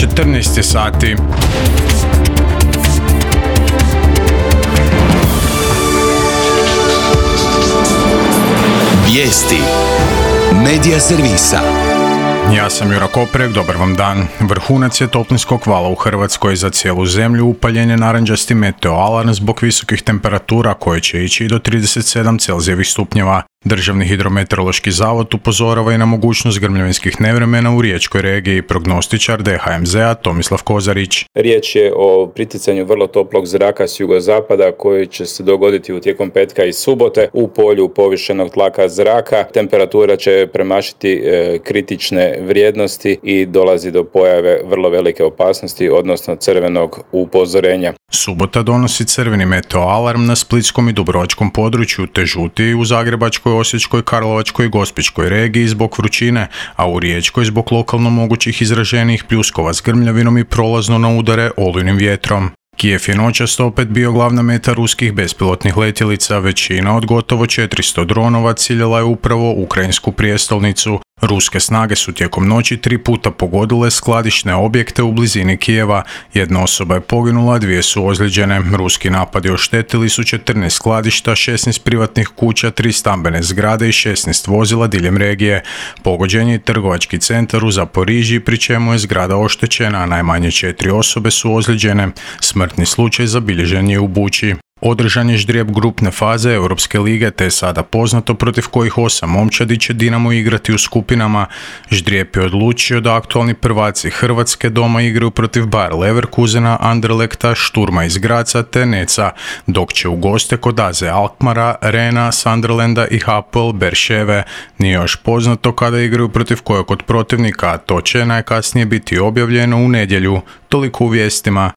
14 je sati. Vijesti Medija servisa. Ja sam Jura Koprek, dobar vam dan. Vrhunac je toplinskog vala u Hrvatskoj. Za cijelu zemlju upaljen je narančasti meteo alarm zbog visokih temperatura koje će ići do 37 Celzijevih stupnjeva. Državni hidrometeorološki zavod upozorava i na mogućnost grmljavinskih nevremena u riječkoj regiji, prognostičar DHMZ-a Tomislav Kozarić. Riječ je o priticanju vrlo toplog zraka s jugozapada koji će se dogoditi u tijekom petka i subote u polju povišenog tlaka zraka. Temperatura će premašiti kritične vrijednosti i dolazi do pojave vrlo velike opasnosti, odnosno crvenog upozorenja. Subota donosi crveni meteo alarm na splitskom i dubrovačkom području, te žuti u Zagrebačkoj, Osječkoj, Karlovačkoj i Gospićkoj regiji zbog vrućine, a u Riječkoj zbog lokalno mogućih izraženijih pljuskova s grmljavinom i prolazno na udare olujnim vjetrom. Kijev je noćas opet bio glavna meta ruskih bespilotnih letjelica. Većina od gotovo 400 dronova ciljala je upravo ukrajinsku prijestolnicu. Ruske snage su tijekom noći 3 puta pogodile skladišne objekte u blizini Kijeva. Jedna osoba je poginula, 2 su ozlijeđene. Ruski napadi oštetili su 14 skladišta, 16 privatnih kuća, 3 stambene zgrade i 16 vozila diljem regije. Pogođen je trgovački centar u Zaporižiji, pri čemu je zgrada oštećena, a najmanje 4 osobe su ozlijeđene. Smrtni slučaj zabilježen je u Buči. Održan je ždrijeb grupne faze Europske lige, te je sada poznato protiv kojih 8 momčadi će Dinamo igrati u skupinama. Ždrijeb je odlučio da aktualni prvaci Hrvatske doma igraju protiv Bayer Leverkusena, Anderlechta, Šturma iz Graca te Neca, dok će u goste kod AZ Alkmara, Rena, Sunderlanda i Hapoel Berševe. Nije još poznato kada igraju protiv kojeg od protivnika, a to će najkasnije biti objavljeno u nedjelju. Toliko u vijestima.